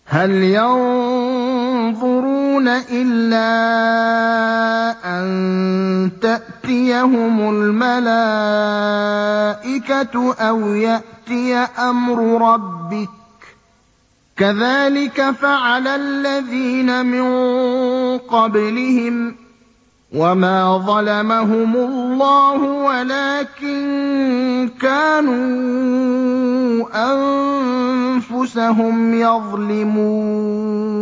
هَلْ يَنظُرُونَ إِلَّا أَن تَأْتِيَهُمُ الْمَلَائِكَةُ أَوْ يَأْتِيَ أَمْرُ رَبِّكَ ۚ كَذَٰلِكَ فَعَلَ الَّذِينَ مِن قَبْلِهِمْ ۚ وَمَا ظَلَمَهُمُ اللَّهُ وَلَٰكِن كَانُوا أَنفُسَهُمْ يَظْلِمُونَ